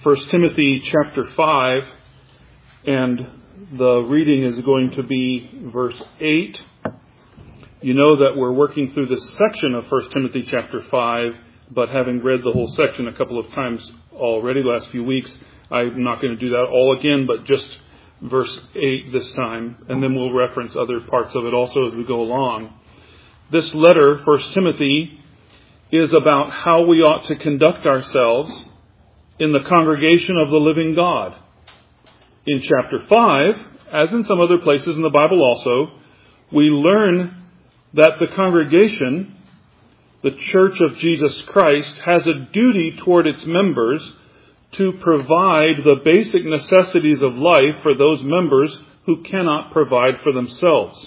1 Timothy chapter 5, and the reading is going to be verse 8. You know that we're working through this section of 1 Timothy chapter 5, but having read the whole section a couple of times already last few weeks, I'm not going to do that all again, but just verse 8 this time, and then we'll reference other parts of it also as we go along. This letter, 1 Timothy, is about how we ought to conduct ourselves in the congregation of the living God. In chapter 5, as in some other places in the Bible also, we learn that the congregation, the Church of Jesus Christ, has a duty toward its members to provide the basic necessities of life for those members who cannot provide for themselves.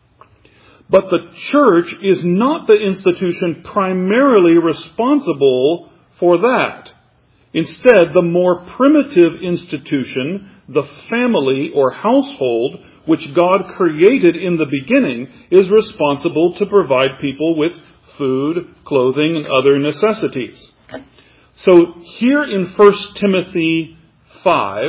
But the church is not the institution primarily responsible for that. Instead, the more primitive institution, the family or household, which God created in the beginning, is responsible to provide people with food, clothing, and other necessities. So here in 1 Timothy 5,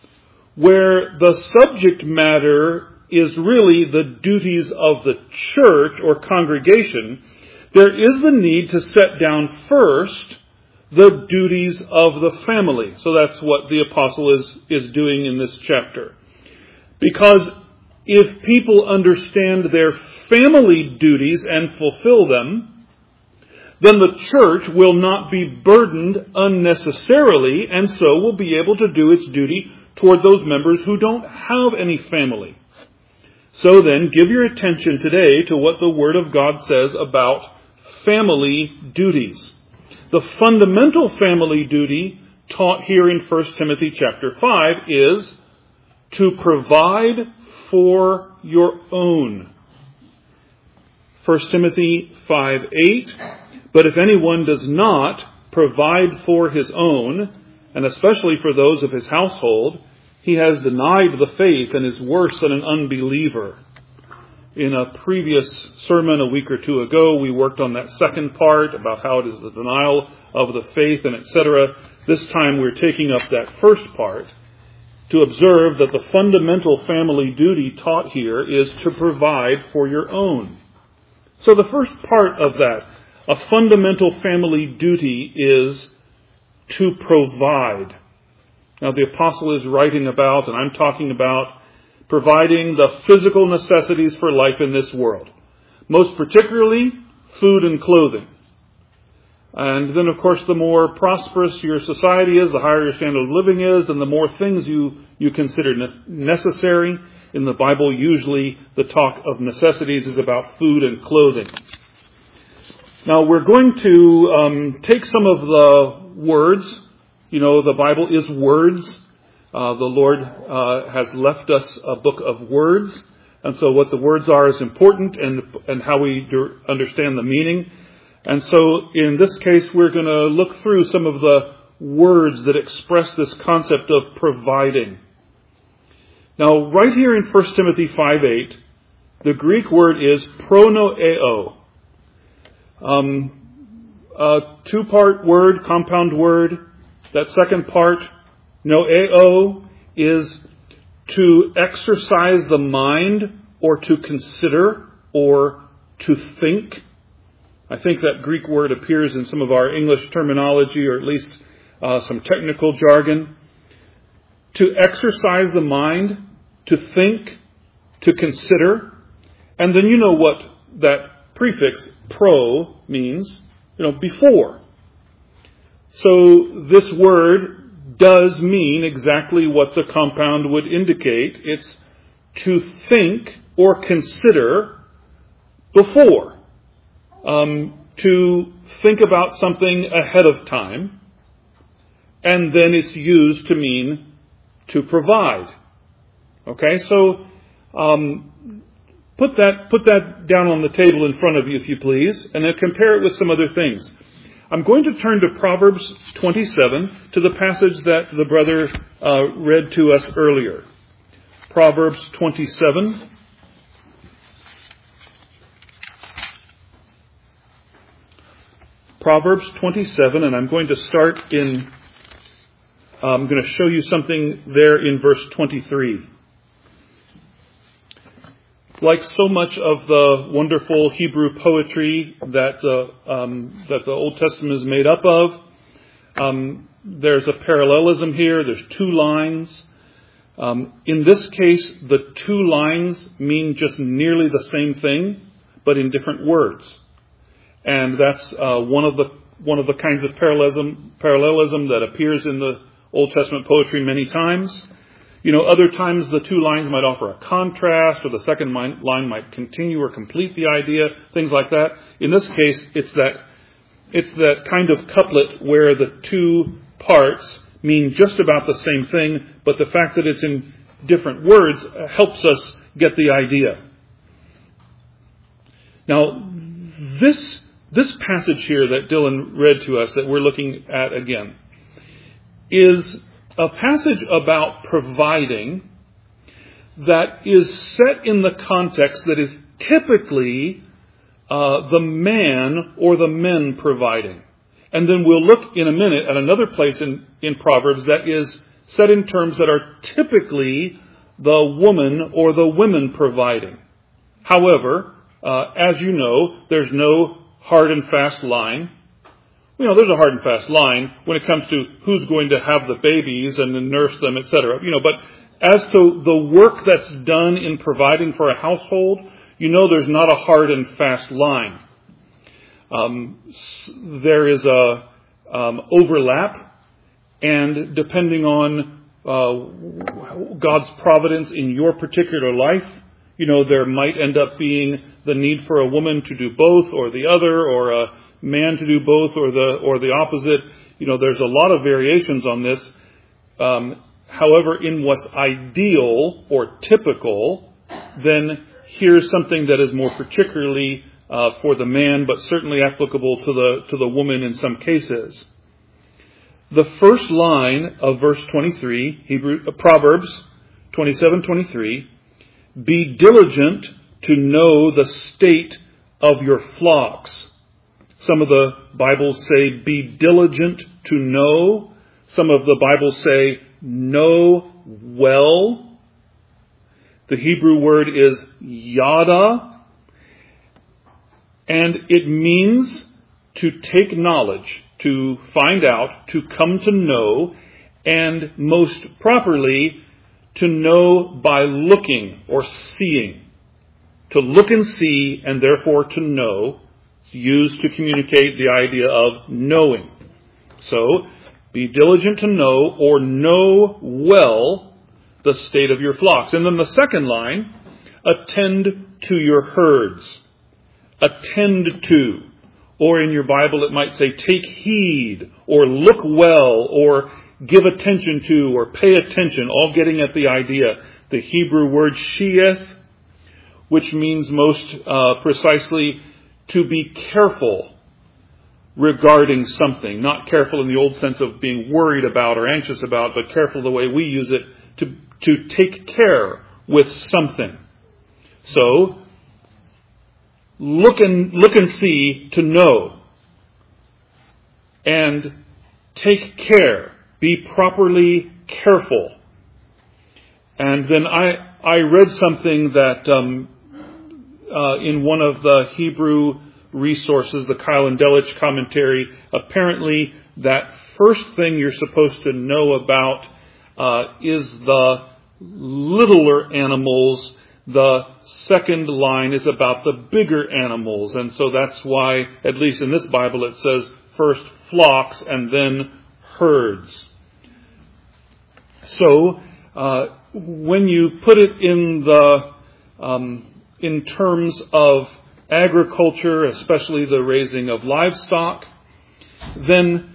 where the subject matter is really the duties of the church or congregation, there is the need to set down first the duties of the family. So that's what the apostle is doing in this chapter. Because if people understand their family duties and fulfill them, then the church will not be burdened unnecessarily, and so will be able to do its duty toward those members who don't have any family. So then, give your attention today to what the Word of God says about family duties. The fundamental family duty taught here in 1 Timothy chapter 5 is to provide for your own. 1 Timothy 5:8, but if anyone does not provide for his own, and especially for those of his household, he has denied the faith and is worse than an unbeliever. In a previous sermon a week or two ago, we worked on that second part about how it is the denial of the faith and etc. This time we're taking up that first part to observe that the fundamental family duty taught here is to provide for your own. So the first part of that, a fundamental family duty, is to provide. Now the apostle is writing about, and I'm talking about, providing the physical necessities for life in this world. Most particularly, food and clothing. And then, of course, the more prosperous your society is, the higher your standard of living is, and the more things you consider necessary. In the Bible, usually the talk of necessities is about food and clothing. Now, we're going to take some of the words. You know, the Bible is words. The Lord has left us a book of words. And so what the words are is important, and how we understand the meaning. And so in this case, we're going to look through some of the words that express this concept of providing. Now, right here in 1 Timothy 5:8, the Greek word is pronoeo. A two-part word, compound word. That second part, noeo, is to exercise the mind, or to consider, or to think. I think that Greek word appears in some of our English terminology, or at least some technical jargon. To exercise the mind, to think, to consider. And then you know what that prefix, pro, means. Before. So this word does mean exactly what the compound would indicate. It's to think or consider before. To think about something ahead of time. And then it's used to mean to provide. Okay, so put that down on the table in front of you, if you please, and then compare it with some other things. I'm going to turn to Proverbs 27, to the passage that the brother read to us earlier. Proverbs 27. Proverbs 27, and I'm going to start in I'm going to show you something there in verse 23. Like so much of the wonderful Hebrew poetry that the Old Testament is made up of, there's a parallelism here. There's two lines. In this case, the two lines mean just nearly the same thing, but in different words. And that's one of the kinds of parallelism that appears in the Old Testament poetry many times. Other times the two lines might offer a contrast, or the second line might continue or complete the idea, things like that. In this case, it's that kind of couplet where the two parts mean just about the same thing, but the fact that it's in different words helps us get the idea. Now, this passage here that Dylan read to us, that we're looking at again, is a passage about providing that is set in the context that is typically the man or the men providing. And then we'll look in a minute at another place in Proverbs that is set in terms that are typically the woman or the women providing. However, as you know, there's no hard and fast line. There's a hard and fast line when it comes to who's going to have the babies and then nurse them, etc. But as to the work that's done in providing for a household, there's not a hard and fast line. There is a overlap, and depending on God's providence in your particular life, there might end up being the need for a woman to do both or the other, or a man to do both or the opposite. There's a lot of variations on this. However, in what's ideal or typical, then here's something that is more particularly for the man, but certainly applicable to the woman in some cases. The first line of verse 23, Proverbs 27:23, be diligent to know the state of your flocks. Some of the Bibles say, be diligent to know. Some of the Bibles say, know well. The Hebrew word is yada, and it means to take knowledge, to find out, to come to know, and most properly, to know by looking or seeing. To look and see, and therefore to know, used to communicate the idea of knowing. So, be diligent to know or know well the state of your flocks. And then the second line, attend to your herds. Attend to. Or in your Bible it might say take heed, or look well, or give attention to, or pay attention, all getting at the idea. The Hebrew word sheeth, which means most precisely to be careful regarding something. Not careful in the old sense of being worried about or anxious about, but careful the way we use it, to take care with something. So, look and see to know. And take care. Be properly careful. And then I read something that in one of the Hebrew resources, the Keil and Delitzsch commentary, apparently that first thing you're supposed to know about is the littler animals. The second line is about the bigger animals. And so that's why, at least in this Bible, it says first flocks and then herds. So, when you put it in terms of agriculture, especially the raising of livestock, then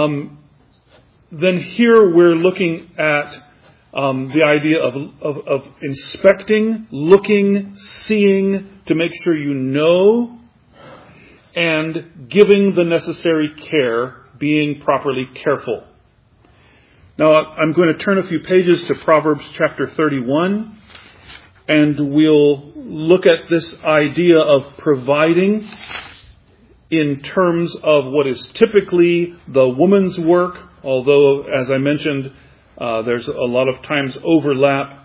here we're looking at the idea of inspecting, looking, seeing to make sure you know, and giving the necessary care, being properly careful. Now, I'm going to turn a few pages to Proverbs chapter 31, and we'll look at this idea of providing in terms of what is typically the woman's work although, as I mentioned, there's a lot of times overlap.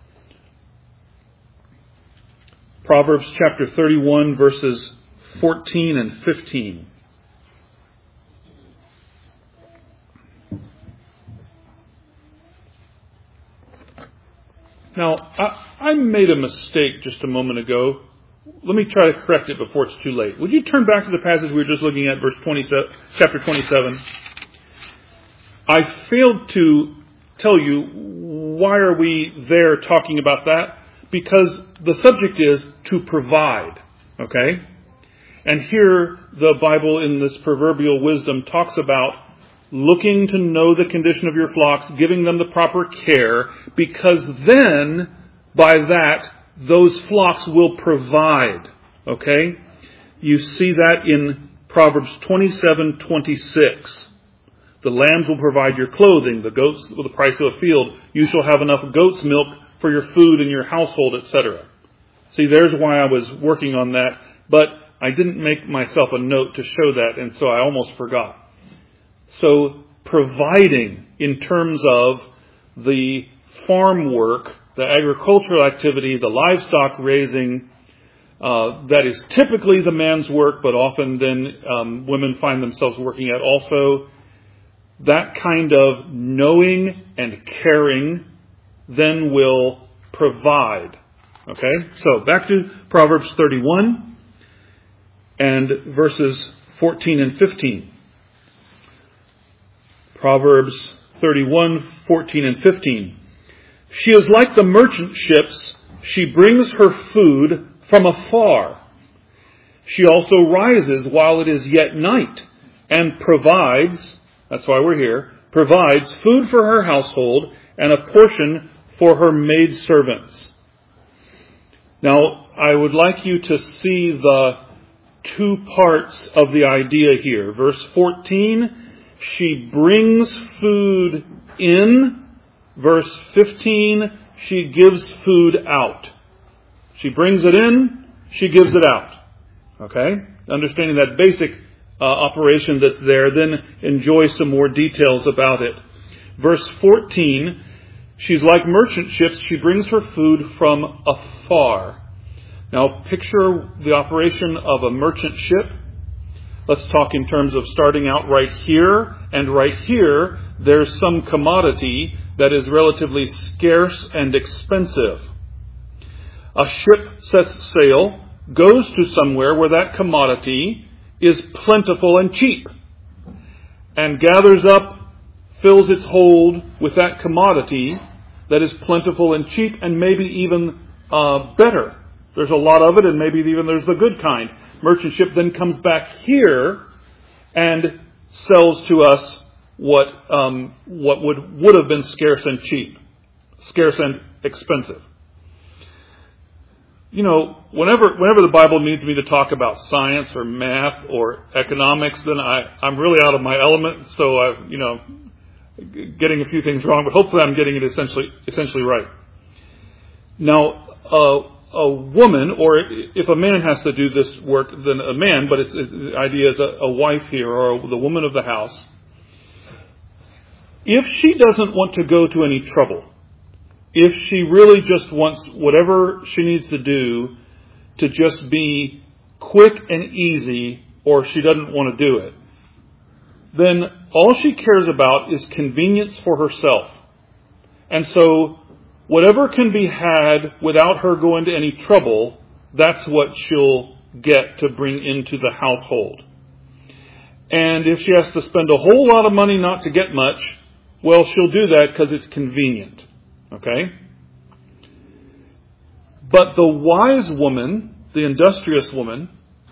Proverbs chapter 31, verses 14 and 15. Now, I made a mistake just a moment ago. Let me try to correct it before it's too late. Would you turn back to the passage we were just looking at, chapter 27? I failed to tell you why are we there talking about that? Because the subject is to provide, okay? And here the Bible in this proverbial wisdom talks about looking to know the condition of your flocks, giving them the proper care, because then, by that, those flocks will provide. Okay? You see that in Proverbs 27:26. The lambs will provide your clothing, the goats will the price of a field. You shall have enough goat's milk for your food and your household, etc. See, there's why I was working on that, but I didn't make myself a note to show that, and so I almost forgot. So, providing in terms of the farm work, the agricultural activity, the livestock raising, that is typically the man's work, but often then women find themselves working at also. That kind of knowing and caring then will provide. Okay? So, back to Proverbs 31 and verses 14 and 15. Proverbs 31, 14 and 15. She is like the merchant ships. She brings her food from afar. She also rises while it is yet night and provides, that's why we're here, provides food for her household and a portion for her maidservants. Now, I would like you to see the two parts of the idea here. Verse 14, she brings food in. Verse 15, she gives food out. She brings it in, she gives it out. Okay? Understanding that basic operation that's there, then enjoy some more details about it. Verse 14, she's like merchant ships, she brings her food from afar. Now, picture the operation of a merchant ship. Let's talk in terms of starting out right here. And right here, there's some commodity that is relatively scarce and expensive. A ship sets sail, goes to somewhere where that commodity is plentiful and cheap, and gathers up, fills its hold with that commodity that is plentiful and cheap, and maybe even better. There's a lot of it, and maybe even there's the good kind. Merchant ship then comes back here and sells to us what would have been scarce and cheap, scarce and expensive. You know, whenever the Bible needs me to talk about science or math or economics, then I'm really out of my element. So I'm, getting a few things wrong, but hopefully I'm getting it essentially right. Now, a woman, or if a man has to do this work, then a man, but the idea is a wife here, or the woman of the house. If she doesn't want to go to any trouble, if she really just wants whatever she needs to do to just be quick and easy, or she doesn't want to do it, then all she cares about is convenience for herself. And so, whatever can be had without her going to any trouble, that's what she'll get to bring into the household. And if she has to spend a whole lot of money not to get much, well, she'll do that because it's convenient. Okay? But the wise woman, the industrious woman,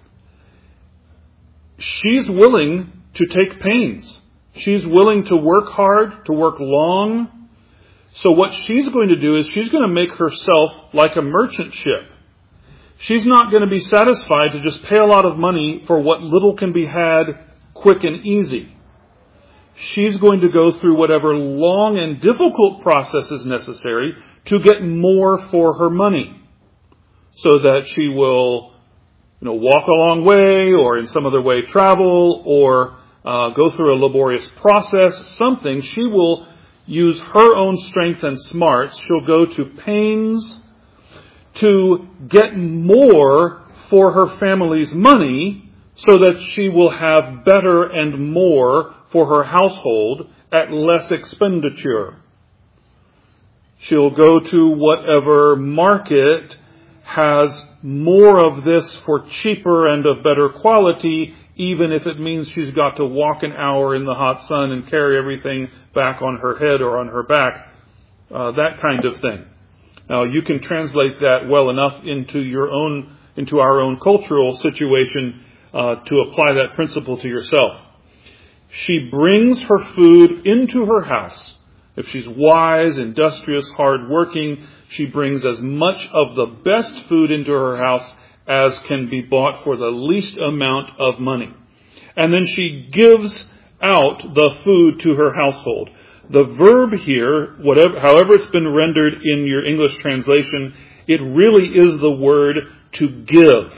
she's willing to take pains. She's willing to work hard, to work long. So what she's going to do is she's going to make herself like a merchant ship. She's not going to be satisfied to just pay a lot of money for what little can be had quick and easy. She's going to go through whatever long and difficult process is necessary to get more for her money, so that she will, walk a long way, or in some other way travel, or go through a laborious process, something. She will use her own strength and smarts. She'll go to pains to get more for her family's money so that she will have better and more for her household at less expenditure. She'll go to whatever market has more of this for cheaper and of better quality, even if it means she's got to walk an hour in the hot sun and carry everything back on her head or on her back, that kind of thing. Now, you can translate that well enough into our own cultural situation to apply that principle to yourself. She brings her food into her house. If she's wise, industrious, hard-working, she brings as much of the best food into her house as can be bought for the least amount of money. And then she gives out the food to her household. The verb here, however it's been rendered in your English translation, it really is the word to give.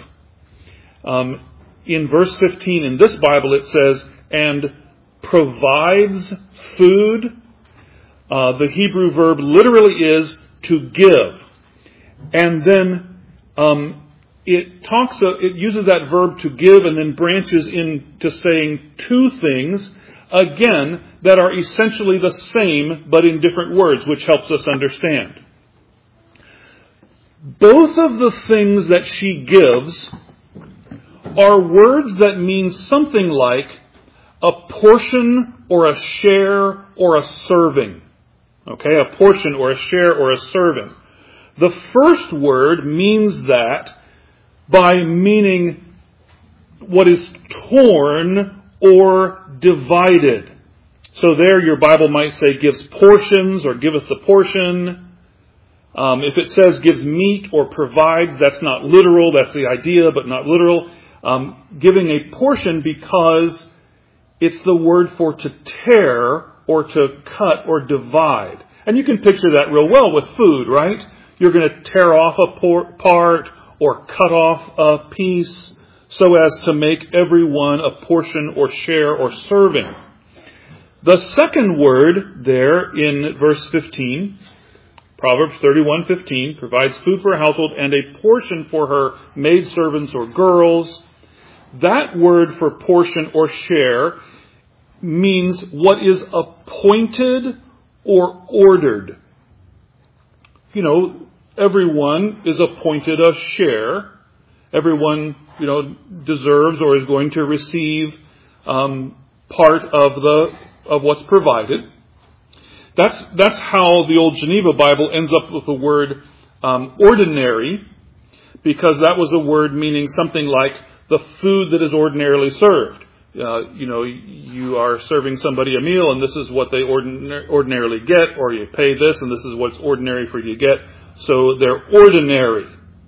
In verse 15 in this Bible it says, and provides food. The Hebrew verb literally is to give. And then it uses that verb to give and then branches into saying two things, again, that are essentially the same but in different words, which helps us understand. Both of the things that she gives are words that mean something like a portion or a share or a serving. Okay, a portion or a share or a serving. The first word means that by meaning what is torn or divided. So there your Bible might say gives portions or giveth the portion. If it says gives meat or provides, that's not literal. That's the idea, but not literal. Giving a portion because it's the word for to tear or to cut or divide. And you can picture that real well with food, right? You're going to tear off a part or cut off a piece so as to make everyone a portion or share or serving. The second word there in verse 15, Proverbs 31:15, provides food for a household and a portion for her maidservants or girls. That word for portion or share means what is appointed or ordered. You know, everyone is appointed a share. Everyone, deserves or is going to receive part of what's provided. That's how the Old Geneva Bible ends up with the word ordinary, because that was a word meaning something like the food that is ordinarily served. You are serving somebody a meal and this is what they ordinarily get, or you pay this and this is what's ordinary for you to get. So they're ordinary.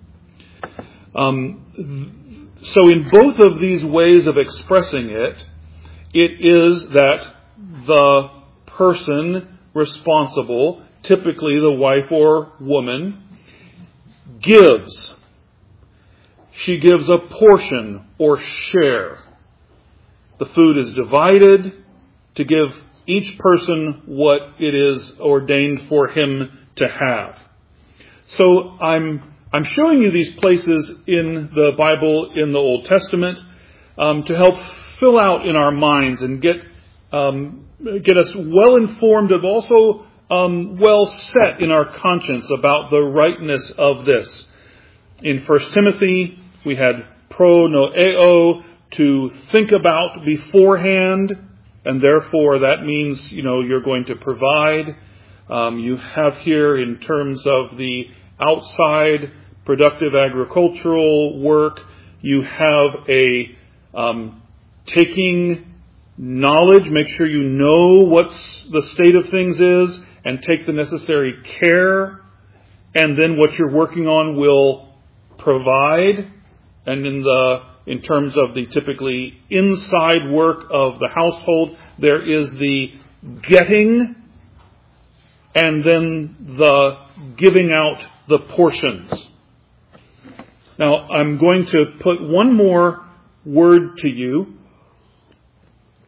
So in both of these ways of expressing it, it is that the person responsible, typically the wife or woman, gives. She gives a portion or share. The food is divided to give each person what it is ordained for him to have. So I'm showing you these places in the Bible in the Old Testament to help fill out in our minds and get us well informed and also well set in our conscience about the rightness of this. In 1 Timothy, we had pronoeo, to think about beforehand, and therefore that means, you're going to provide. You have here in terms of the outside productive agricultural work, you have a taking knowledge, make sure you know what's the state of things is, and take the necessary care, and then what you're working on will provide. And in terms of the typically inside work of the household, there is the getting and then the giving out the portions. Now, I'm going to put one more word to you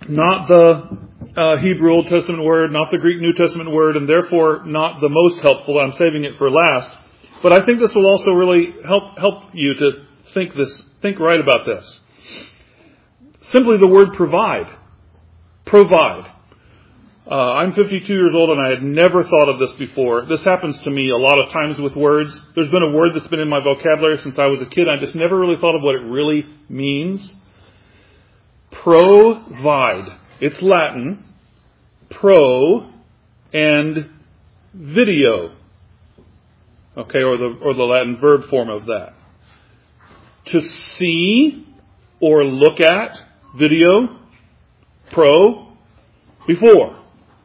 not the Hebrew Old Testament word, not the Greek New Testament word, and therefore not the most helpful. I'm saving it for last. But I think this will also really help you to think right about this. Simply the word provide. Provide. I'm 52 years old and I had never thought of this before. This happens to me a lot of times with words. There's been a word that's been in my vocabulary since I was a kid. I just never really thought of what it really means. Provide. It's Latin. Pro and video. Okay, or the Latin verb form of that. To see or look at, video, pro, before.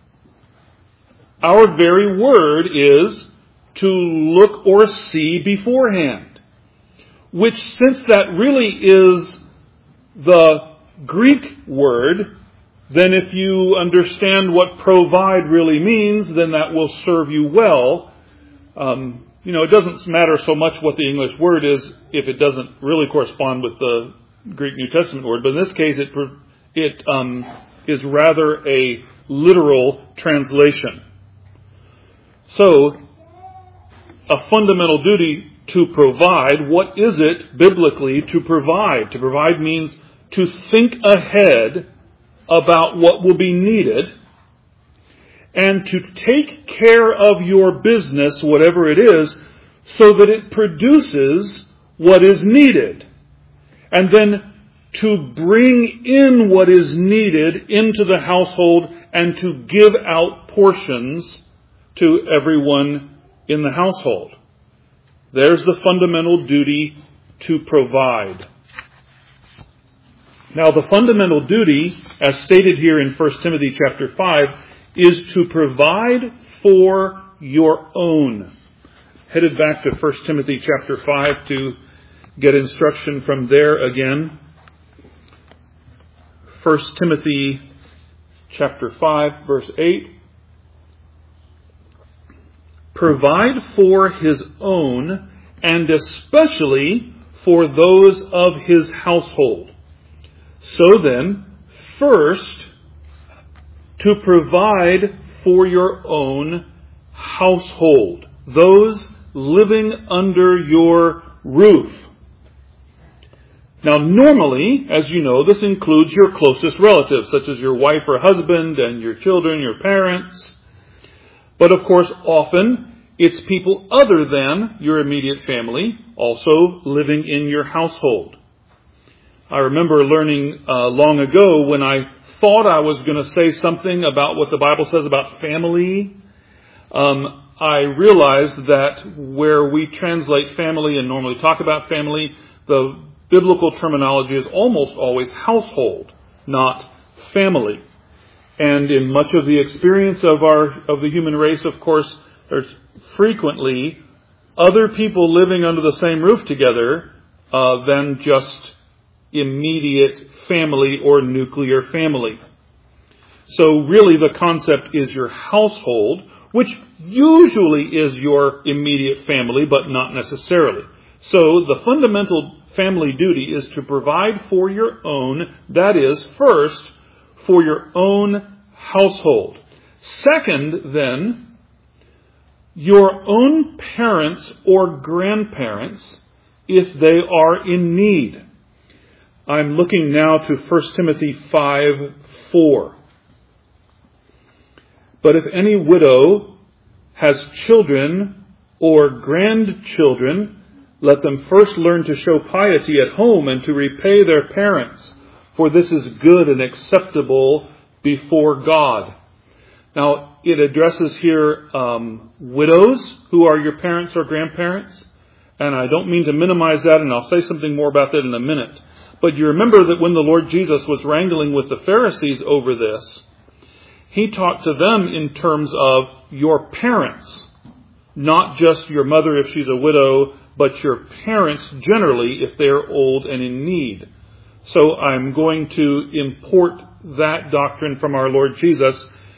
Our very word is to look or see beforehand. Which, since that really is the Greek word, then if you understand what provide really means, then that will serve you well. It doesn't matter so much what the English word is if it doesn't really correspond with the Greek New Testament word. But in this case, it is rather a literal translation. So, a fundamental duty to provide. What is it biblically to provide? To provide means to think ahead about what will be needed and to take care of your business, whatever it is, so that it produces what is needed. And then to bring in what is needed into the household and to give out portions to everyone in the household. There's the fundamental duty to provide. Now, the fundamental duty, as stated here in 1 Timothy chapter 5, is to provide for your own. Headed back to 1 Timothy chapter 5 to get instruction from there again. 1 Timothy chapter 5, verse 8. Provide for his own, and especially for those of his household. So then, first, to provide for your own household, those living under your roof. Now, normally, as you know, this includes your closest relatives, such as your wife or husband and your children, your parents. But of course, often, it's people other than your immediate family also living in your household. I remember learning long ago when I thought I was going to say something about what the Bible says about family. I realized that where we translate family and normally talk about family, the biblical terminology is almost always household, not family. And in much of the experience of the human race, of course, there's frequently other people living under the same roof together than just immediate family or nuclear family. So really the concept is your household, which usually is your immediate family, but not necessarily. So the fundamental family duty is to provide for your own, that is, first, for your own household. Second, then, your own parents or grandparents, if they are in need. I'm looking now to 1 Timothy 5:4. But if any widow has children or grandchildren, let them first learn to show piety at home and to repay their parents, for this is good and acceptable before God. Now, it addresses here widows who are your parents or grandparents, and I don't mean to minimize that, and I'll say something more about that in a minute. But you remember that when the Lord Jesus was wrangling with the Pharisees over this, He talked to them in terms of your parents, not just your mother if she's a widow, but your parents generally if they're old and in need. So I'm going to import that doctrine from our Lord Jesus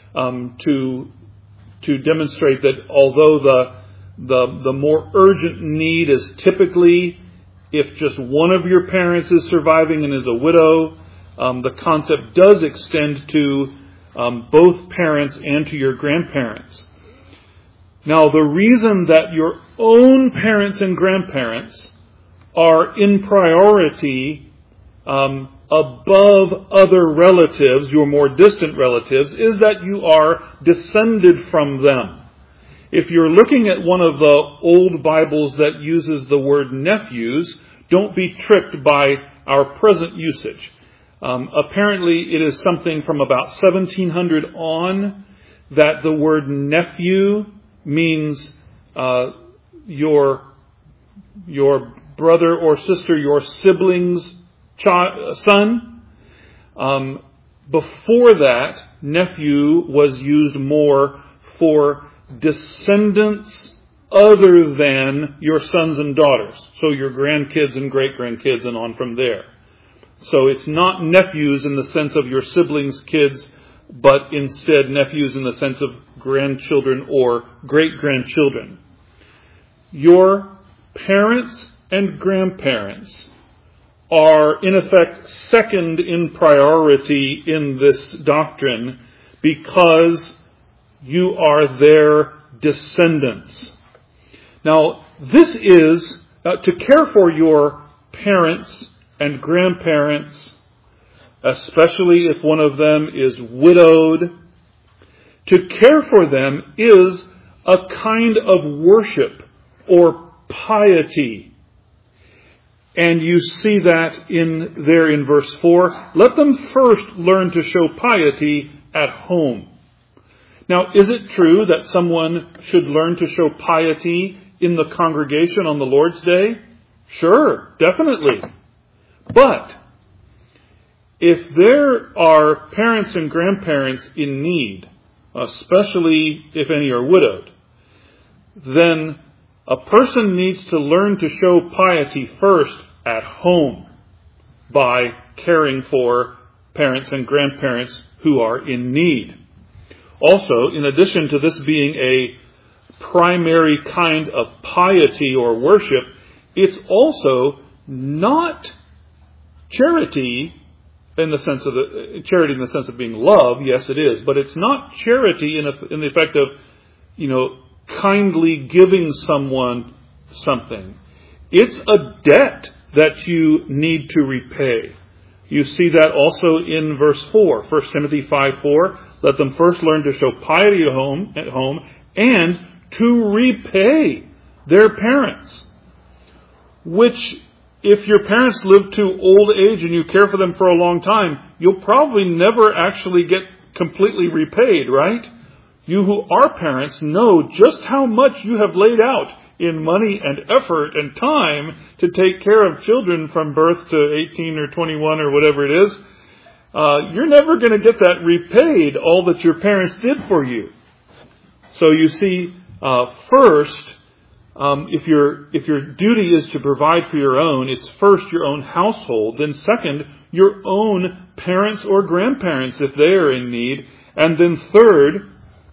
to demonstrate that although the more urgent need is typically if just one of your parents is surviving and is a widow, the concept does extend to both parents and to your grandparents. Now, the reason that your own parents and grandparents are in priority above other relatives, your more distant relatives, is that you are descended from them. If you're looking at one of the old Bibles that uses the word nephews, don't be tricked by our present usage. Apparently, it is something from about 1700 on that the word nephew means your brother or sister, your sibling's son. Before that, nephew was used more for descendants other than your sons and daughters. So your grandkids and great-grandkids and on from there. So it's not nephews in the sense of your siblings' kids, but instead nephews in the sense of grandchildren or great-grandchildren. Your parents and grandparents are in effect second in priority in this doctrine because you are their descendants. Now, this is to care for your parents and grandparents, especially if one of them is widowed. To care for them is a kind of worship or piety. And you see that in verse 4. Let them first learn to show piety at home. Now, is it true that someone should learn to show piety in the congregation on the Lord's Day? Sure, definitely. But if there are parents and grandparents in need, especially if any are widowed, then a person needs to learn to show piety first at home by caring for parents and grandparents who are in need. Also, in addition to this being a primary kind of piety or worship, it's also not charity in the sense of charity in the sense of being love. Yes, it is, but it's not charity in the effect of, kindly giving someone something. It's a debt that you need to repay. You see that also in verse 4, 1 Timothy 5:4. Let them first learn to show piety at home and to repay their parents. Which, if your parents live to old age and you care for them for a long time, you'll probably never actually get completely repaid, right? You who are parents know just how much you have laid out in money and effort and time to take care of children from birth to 18 or 21 or whatever it is. You're never going to get that repaid, all that your parents did for you. So you see, first, if your duty is to provide for your own, it's first your own household, then second, your own parents or grandparents if they are in need, and then third,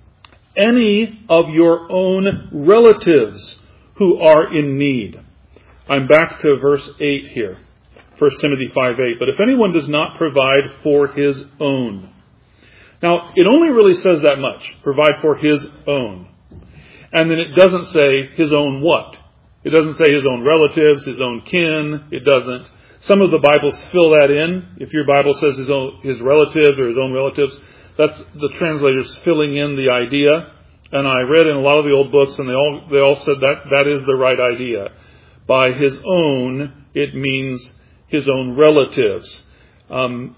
any of your own relatives who are in need. I'm back to verse 8 here. 1 Timothy 5:8. But if anyone does not provide for his own. Now, it only really says that much. Provide for his own. And then it doesn't say his own what? It doesn't say his own relatives, his own kin. It doesn't. Some of the Bibles fill that in. If your Bible says his relatives or his own relatives, that's the translators filling in the idea. And I read in a lot of the old books, and they all said that is the right idea. By his own, it means his own relatives. And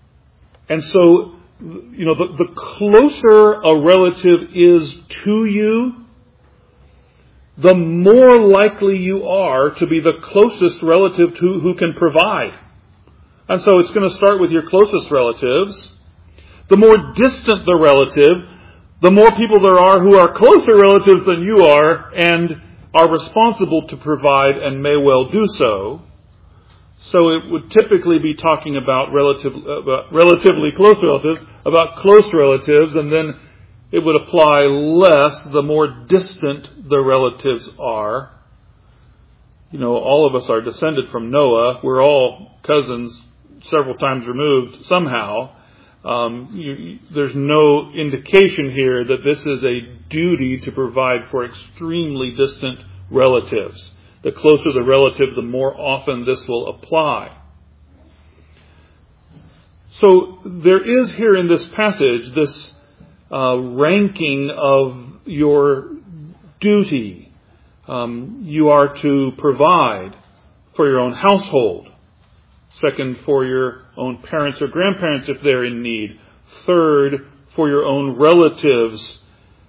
so, the closer a relative is to you, the more likely you are to be the closest relative to who can provide. And so it's going to start with your closest relatives. The more distant the relative, the more people there are who are closer relatives than you are and are responsible to provide and may well do so. So it would typically be talking about relatively close relatives, about close relatives, and then it would apply less the more distant the relatives are. All of us are descended from Noah. We're all cousins, several times removed somehow. There's no indication here that this is a duty to provide for extremely distant relatives. The closer the relative, the more often this will apply. So there is here in this passage this ranking of your duty. You are to provide for your own household. Second, for your own parents or grandparents if they're in need. Third, for your own relatives.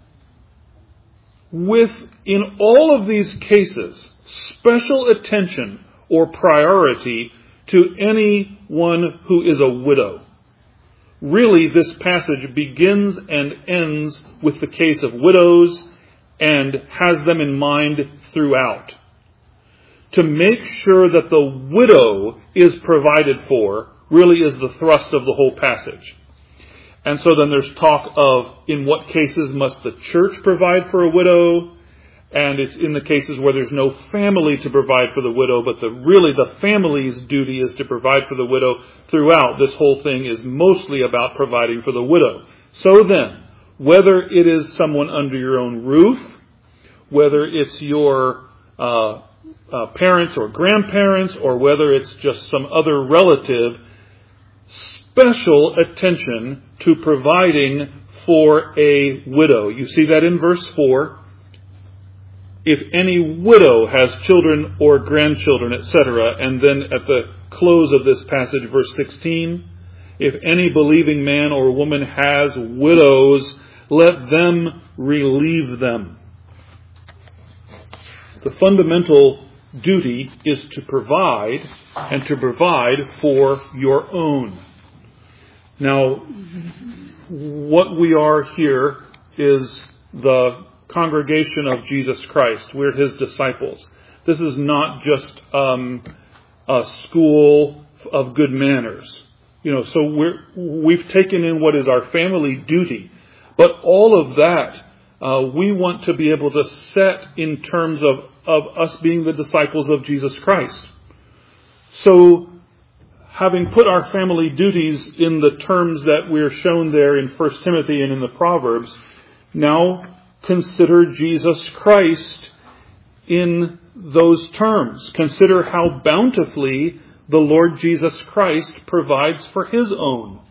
With, in all of these cases, special attention or priority to anyone who is a widow. Really, this passage begins and ends with the case of widows and has them in mind throughout. To make sure that the widow is provided for really is the thrust of the whole passage. And so then there's talk of in what cases must the church provide for a widow, and it's in the cases where there's no family to provide for the widow, but really the family's duty is to provide for the widow throughout. This whole thing is mostly about providing for the widow. So then, whether it is someone under your own roof, whether it's your parents or grandparents, or whether it's just some other relative, special attention to providing for a widow. You see that in verse 4. If any widow has children or grandchildren, etc. And then at the close of this passage, verse 16, if any believing man or woman has widows, let them relieve them. The fundamental duty is to provide, and to provide for your own. Now, what we are here is the congregation of Jesus Christ. We're His disciples. This is not just a school of good manners. So we've taken in what is our family duty. But all of that, we want to be able to set in terms of us being the disciples of Jesus Christ. So, having put our family duties in the terms that we're shown there in 1 Timothy and in the Proverbs, now consider Jesus Christ in those terms. Consider how bountifully the Lord Jesus Christ provides for His own.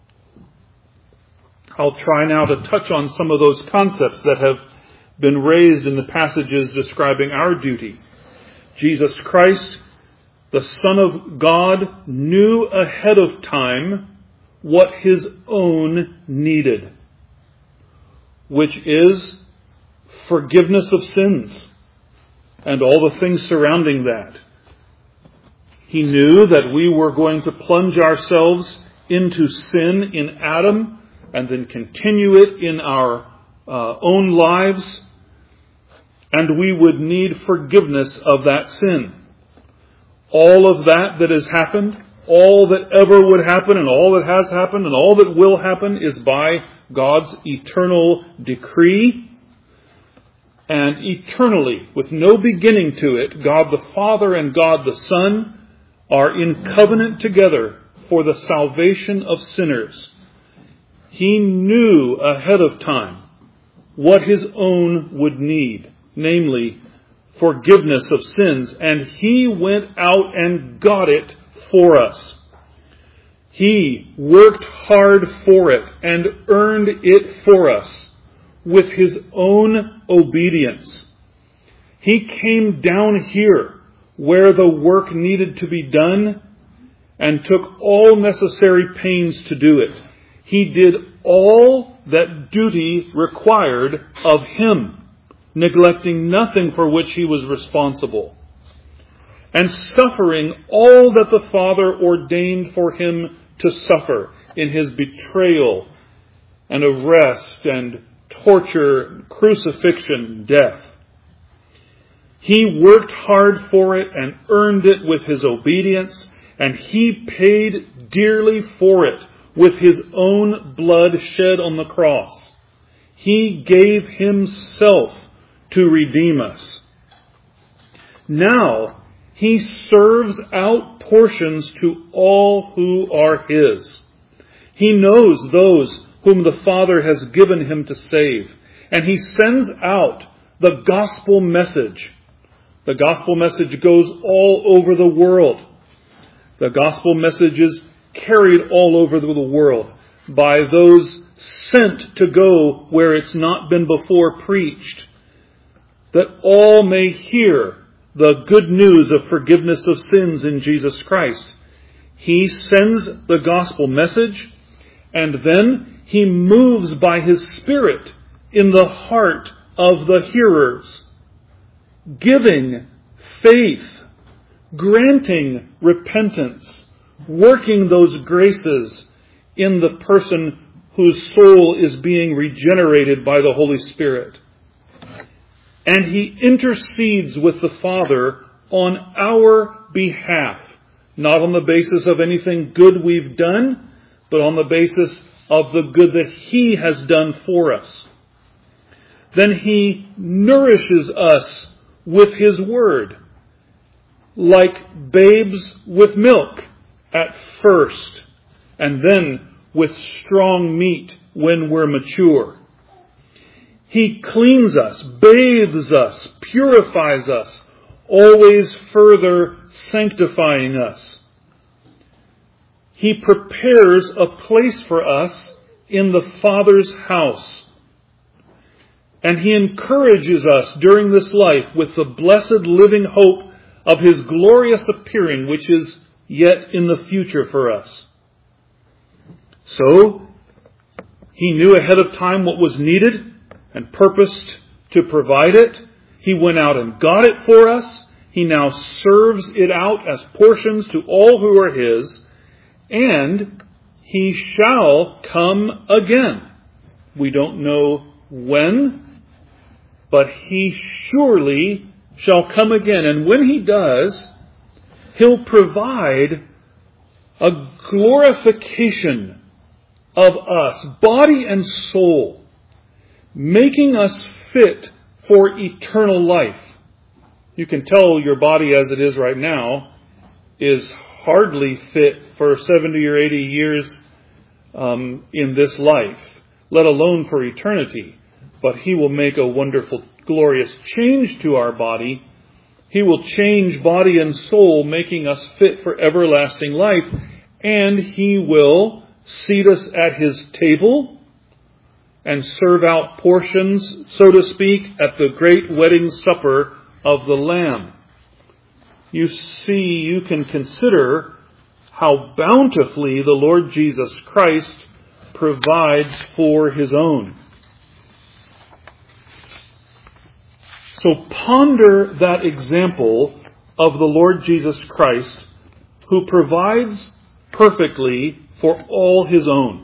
I'll try now to touch on some of those concepts that have been raised in the passages describing our duty. Jesus Christ, the Son of God, knew ahead of time what His own needed, which is forgiveness of sins and all the things surrounding that. He knew that we were going to plunge ourselves into sin in Adam and then continue it in our own lives, and we would need forgiveness of that sin. All of that has happened, all that ever would happen, and all that has happened, and all that will happen is by God's eternal decree. And eternally, with no beginning to it, God the Father and God the Son are in covenant together for the salvation of sinners. He knew ahead of time what His own would need, namely forgiveness of sins, and He went out and got it for us. He worked hard for it and earned it for us with His own obedience. He came down here where the work needed to be done and took all necessary pains to do it. He did all that duty required of Him, neglecting nothing for which He was responsible, and suffering all that the Father ordained for Him to suffer in His betrayal and arrest and torture, crucifixion, death. He worked hard for it and earned it with His obedience, and He paid dearly for it with His own blood shed on the cross. He gave Himself to redeem us. Now, He serves out portions to all who are His. He knows those whom the Father has given Him to save, and He sends out the gospel message. The gospel message goes all over the world. The gospel message is carried all over the world by those sent to go where it's not been before preached, that all may hear the good news of forgiveness of sins in Jesus Christ. He sends the gospel message, and then He moves by His Spirit in the heart of the hearers, giving faith, granting repentance, working those graces in the person whose soul is being regenerated by the Holy Spirit. And He intercedes with the Father on our behalf, not on the basis of anything good we've done, but on the basis of the good that He has done for us. Then He nourishes us with His Word, like babes with milk at first, and then with strong meat when we're mature. He cleans us, bathes us, purifies us, always further sanctifying us. He prepares a place for us in the Father's house. And He encourages us during this life with the blessed living hope of His glorious appearing, which is yet in the future for us. So, He knew ahead of time what was needed and purposed to provide it. He went out and got it for us. He now serves it out as portions to all who are His. And He shall come again. We don't know when, but He surely shall come again. And when He does, He'll provide a glorification of us, body and soul, making us fit for eternal life. You can tell your body as it is right now is hardly fit for 70 or 80 years in this life, let alone for eternity. But He will make a wonderful, glorious change to our body. He will change body and soul, making us fit for everlasting life. And He will seat us at His table and serve out portions, so to speak, at the great wedding supper of the Lamb. You see, you can consider how bountifully the Lord Jesus Christ provides for His own. So ponder that example of the Lord Jesus Christ, who provides perfectly for all His own.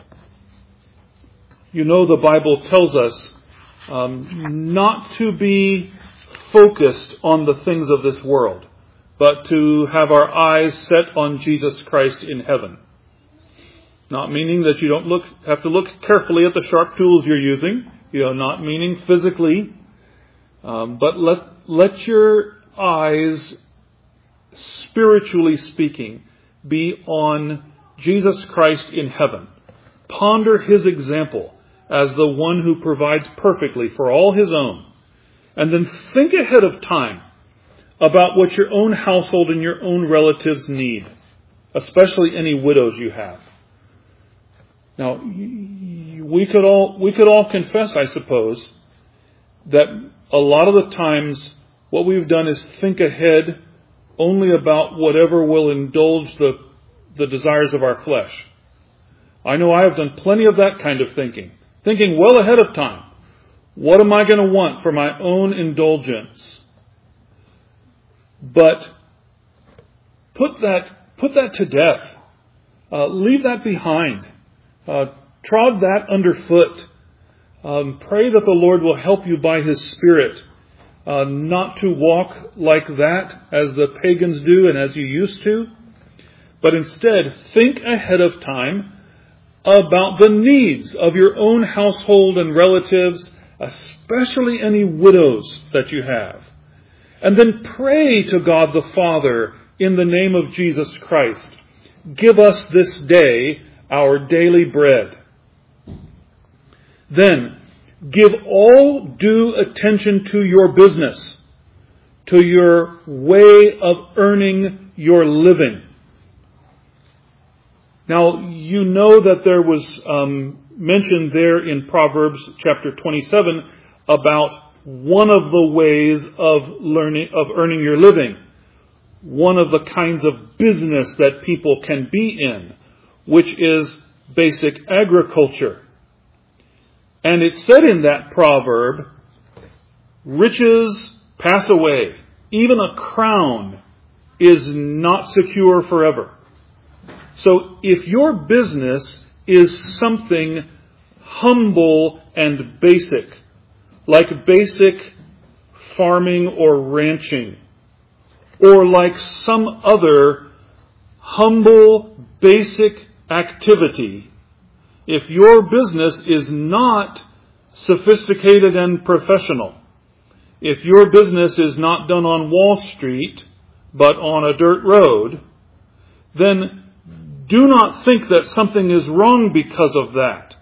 You know, the Bible tells us not to be focused on the things of this world, but to have our eyes set on Jesus Christ in heaven. Not meaning that you don't have to look carefully at the sharp tools you're using. Not meaning physically, but let your eyes, spiritually speaking, be on Jesus Christ in heaven. Ponder His example as the one who provides perfectly for all His own. And then think ahead of time about what your own household and your own relatives need, especially any widows you have. Now, we could all confess, I suppose, that a lot of the times what we've done is think ahead only about whatever will indulge the desires of our flesh. I know I have done plenty of that kind of thinking well ahead of time. What am I going to want for my own indulgence? But put that to death. Leave that behind. Trod that underfoot. Pray that the Lord will help you by His Spirit not to walk like that as the pagans do and as you used to, but instead think ahead of time about the needs of your own household and relatives, especially any widows that you have. And then pray to God the Father in the name of Jesus Christ. Give us this day our daily bread. Then, give all due attention to your business, to your way of earning your living. Now, you know that there was mentioned there in Proverbs chapter 27 about one of the ways of earning your living. One of the kinds of business that people can be in, which is basic agriculture. And it said in that proverb, riches pass away. Even a crown is not secure forever. So if your business is something humble and basic, like basic farming or ranching, or like some other humble, basic activity, if your business is not sophisticated and professional, if your business is not done on Wall Street, but on a dirt road, then do not think that something is wrong because of that.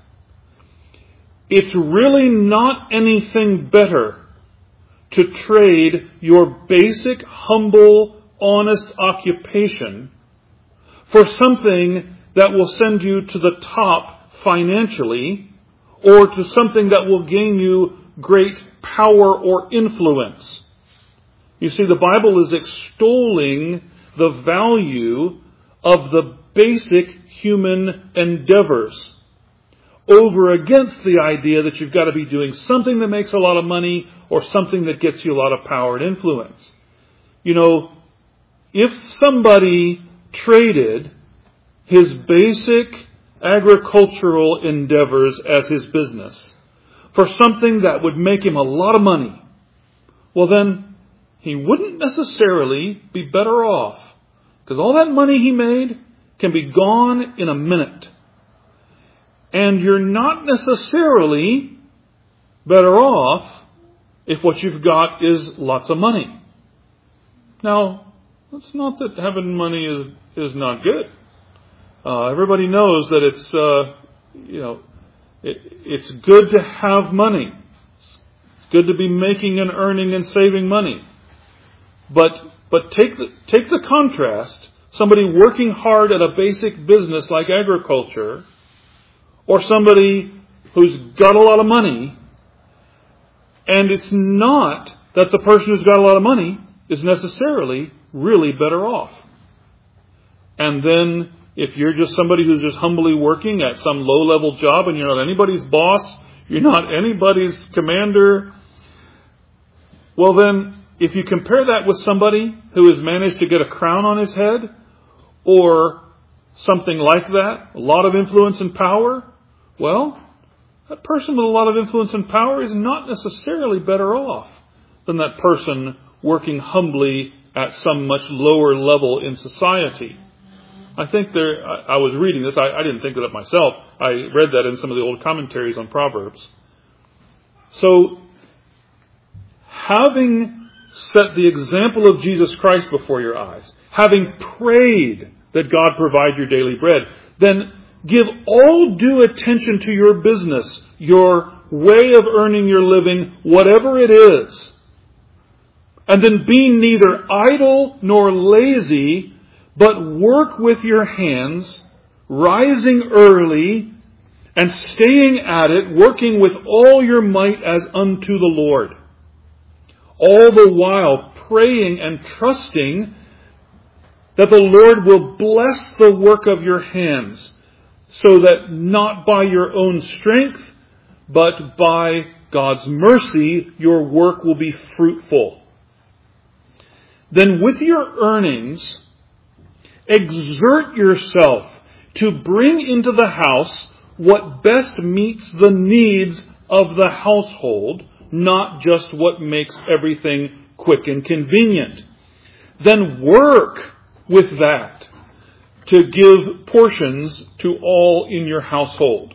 It's really not anything better to trade your basic, humble, honest occupation for something that will send you to the top financially, or to something that will gain you great power or influence. You see, the Bible is extolling the value of the basic human endeavors over against the idea that you've got to be doing something that makes a lot of money or something that gets you a lot of power and influence. You know, if somebody traded his basic agricultural endeavors as his business for something that would make him a lot of money, well then, he wouldn't necessarily be better off, because all that money he made can be gone in a minute. And you're not necessarily better off if what you've got is lots of money. Now, it's not that having money is not good. Everybody knows that it's good to have money. It's good to be making and earning and saving money. But take the contrast, somebody working hard at a basic business like agriculture, or somebody who's got a lot of money, and it's not that the person who's got a lot of money is necessarily really better off. And then if you're just somebody who's just humbly working at some low-level job and you're not anybody's boss, you're not anybody's commander, well then, if you compare that with somebody who has managed to get a crown on his head, or something like that, a lot of influence and power, well, that person with a lot of influence and power is not necessarily better off than that person working humbly at some much lower level in society. I think I was reading this, I didn't think it up myself, I read that in some of the old commentaries on Proverbs. So, having set the example of Jesus Christ before your eyes, having prayed that God provide your daily bread, then give all due attention to your business, your way of earning your living, whatever it is. And then be neither idle nor lazy, but work with your hands, rising early and staying at it, working with all your might as unto the Lord. All the while praying and trusting that the Lord will bless the work of your hands, so that not by your own strength, but by God's mercy, your work will be fruitful. Then with your earnings, exert yourself to bring into the house what best meets the needs of the household, not just what makes everything quick and convenient. Then work with that to give portions to all in your household.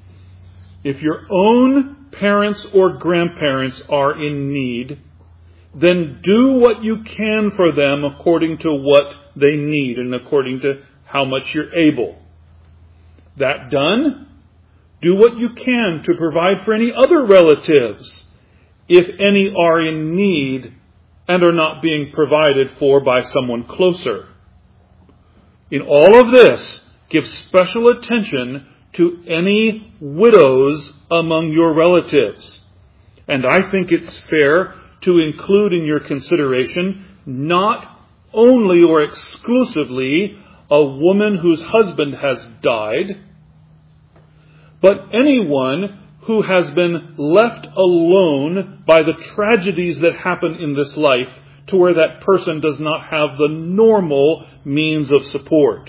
If your own parents or grandparents are in need, then do what you can for them according to what they need and according to how much you're able. That done, do what you can to provide for any other relatives, if any are in need and are not being provided for by someone closer. In all of this, give special attention to any widows among your relatives. And I think it's fair to include in your consideration not only or exclusively a woman whose husband has died, but anyone who has been left alone by the tragedies that happen in this life, to where that person does not have the normal means of support.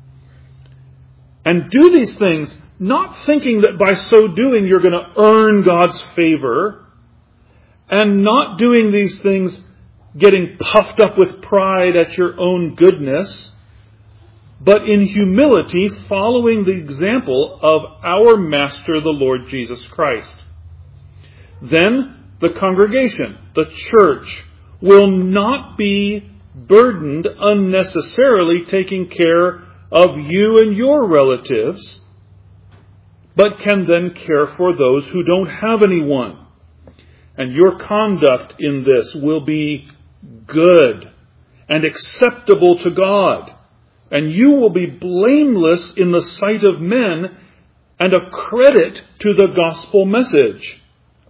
And do these things not thinking that by so doing you're going to earn God's favor, and not doing these things getting puffed up with pride at your own goodness, but in humility following the example of our Master, the Lord Jesus Christ. Then the congregation, the church, will not be burdened unnecessarily taking care of you and your relatives, but can then care for those who don't have anyone. And your conduct in this will be good and acceptable to God. And you will be blameless in the sight of men and a credit to the gospel message,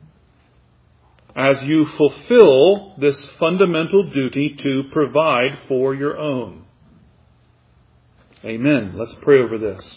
as you fulfill this fundamental duty to provide for your own. Amen. Let's pray over this.